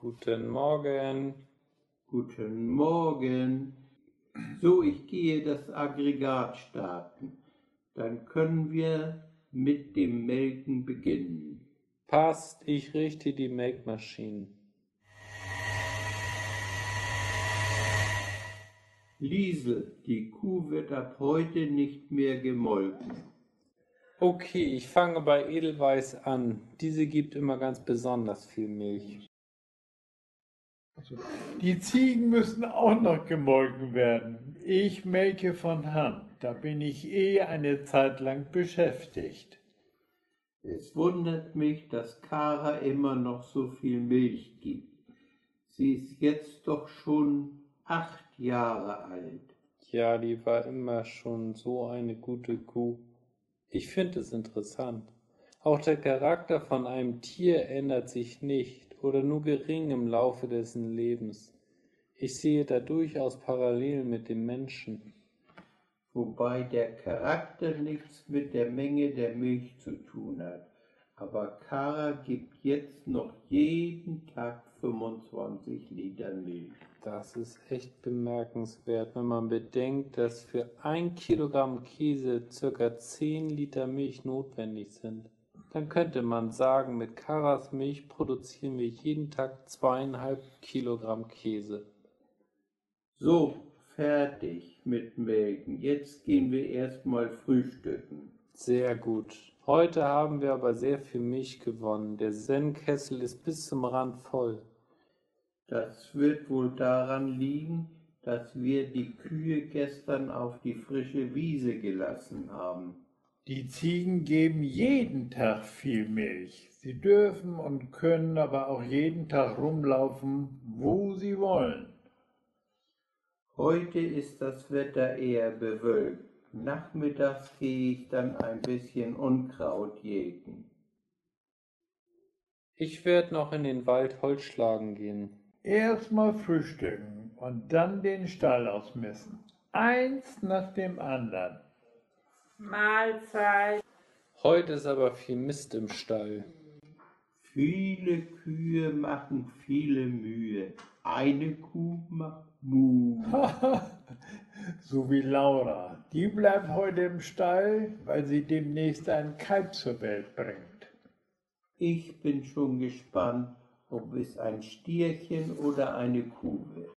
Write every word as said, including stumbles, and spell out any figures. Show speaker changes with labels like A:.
A: Guten Morgen.
B: Guten Morgen. So, ich gehe das Aggregat starten. Dann können wir mit dem Melken beginnen.
A: Passt, ich richte die Melkmaschinen.
B: Liesel, die Kuh wird ab heute nicht mehr gemolken.
A: Okay, ich fange bei Edelweiß an. Diese gibt immer ganz besonders viel Milch.
C: Die Ziegen müssen auch noch gemolken werden. Ich melke von Hand. Da bin ich eh eine Zeit lang beschäftigt.
B: Es wundert mich, dass Kara immer noch so viel Milch gibt. Sie ist jetzt doch schon acht Jahre alt.
A: Ja, die war immer schon so eine gute Kuh. Ich finde es interessant. Auch der Charakter von einem Tier ändert sich nicht oder nur gering im Laufe dessen Lebens. Ich sehe da durchaus Parallelen mit dem Menschen.
B: Wobei der Charakter nichts mit der Menge der Milch zu tun hat. Aber Kara gibt jetzt noch jeden Tag fünfundzwanzig Liter Milch.
A: Das ist echt bemerkenswert, wenn man bedenkt, dass für ein Kilogramm Käse ca. zehn Liter Milch notwendig sind. Dann könnte man sagen, mit Karas Milch produzieren wir jeden Tag zweieinhalb Kilogramm Käse.
B: So, fertig mit Melken. Jetzt gehen wir erstmal frühstücken.
A: Sehr gut. Heute haben wir aber sehr viel Milch gewonnen. Der Sennkessel ist bis zum Rand voll.
B: Das wird wohl daran liegen, dass wir die Kühe gestern auf die frische Wiese gelassen haben.
C: Die Ziegen geben jeden Tag viel Milch. Sie dürfen und können aber auch jeden Tag rumlaufen, wo sie wollen.
B: Heute ist das Wetter eher bewölkt. Nachmittags gehe ich dann ein bisschen Unkraut jäten.
A: Ich werde noch in den Wald Holz schlagen gehen.
C: Erstmal frühstücken und dann den Stall ausmessen. Eins nach dem anderen.
D: Mahlzeit.
A: Heute ist aber viel Mist im Stall.
B: Viele Kühe machen viele Mühe. Eine Kuh macht Mu.
C: So wie Laura. Die bleibt heute im Stall, weil sie demnächst ein Kalb zur Welt bringt.
B: Ich bin schon gespannt, ob es ein Stierchen oder eine Kuh wird.